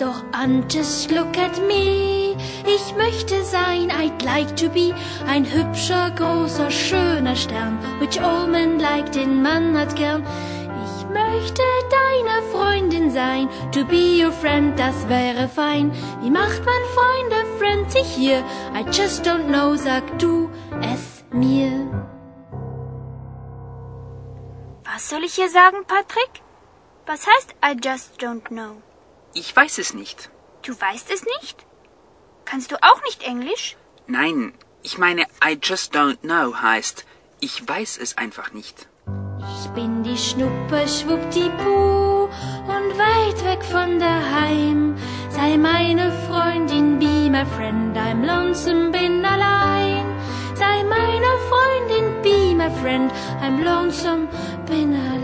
Doch just look at me. Ich möchte sein, I'd like to be ein hübscher, großer, schöner Stern, which all men like, den Mann hat gern. Ich möchte deine Freundin sein, to be your friend, das wäre fein. Wie macht man Freunde, friends, ich hier? I just don't know, sag du es mir. Was soll ich hier sagen, Patrick? Was heißt I just don't know? Ich weiß es nicht. Du weißt es nicht? Kannst du auch nicht Englisch? Nein, ich meine, I just don't know heißt, ich weiß es einfach nicht. Ich bin die Schnuppe, schwuppdiwupp und weit weg von daheim. Sei meine Freundin, be my friend, I'm lonesome, bin allein. Sei meine Freundin, be my friend, I'm lonesome, bin allein.